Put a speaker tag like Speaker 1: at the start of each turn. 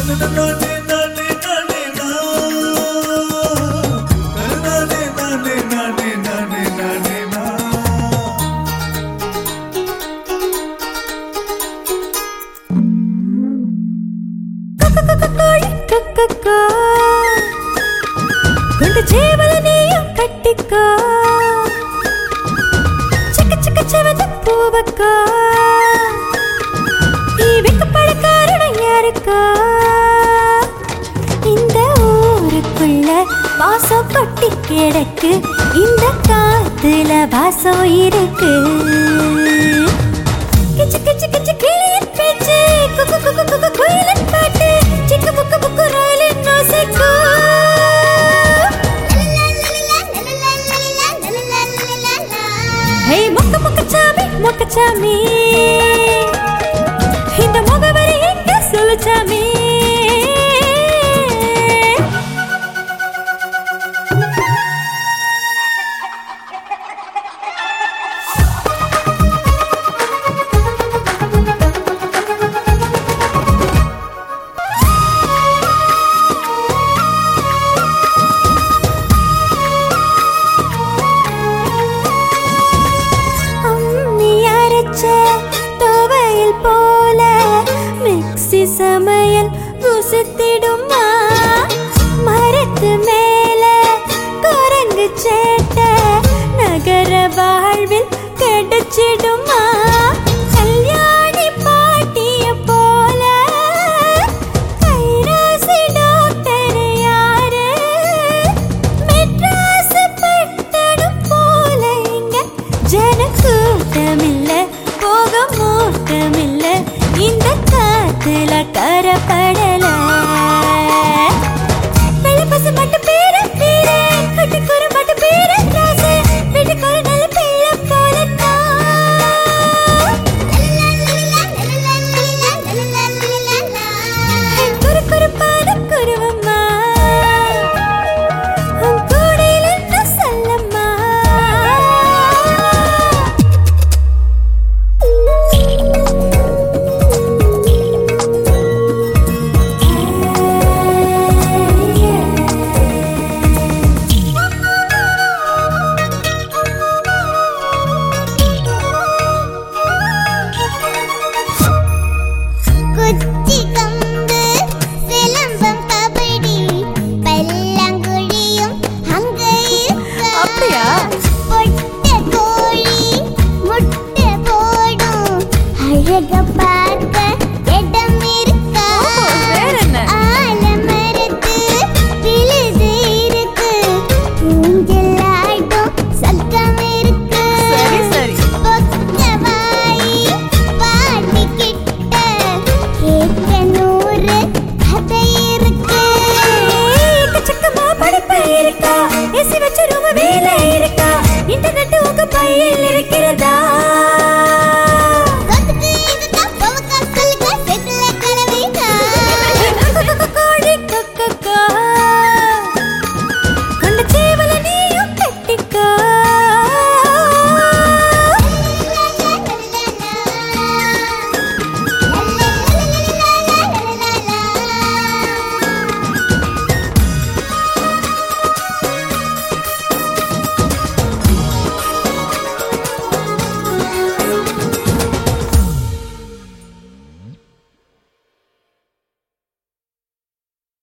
Speaker 1: గుండె చేవలనీయు కట్టికో చిక్క చిక్క చెవద పూవకో ఈ வெக்கப்பட காரணம் யாருக்கோ இந்த ஊருக்குள்ள வாசம் கொட்டி கிடக்கு இந்த காத்துல வாசம் இருக்கு கிச்சு கிச்சு கிச்சு கிளியின் பேச்சு குக்கு குக்கு குக்கு குயிலின் பாட்டு சிக்கு புக்கு புக்கு ரயிலின் நோசைக்கோ ஹே முக்க முக்க சாமி இந்த முகவரி எங்க சொல்லு சாமி தோவையில் போல மிக்ஸி சமையல் ருசித்திடுமா மரத்து மேல குரங்கு சேட்ட நகர வாழ்வில் கிடைச்சிடும்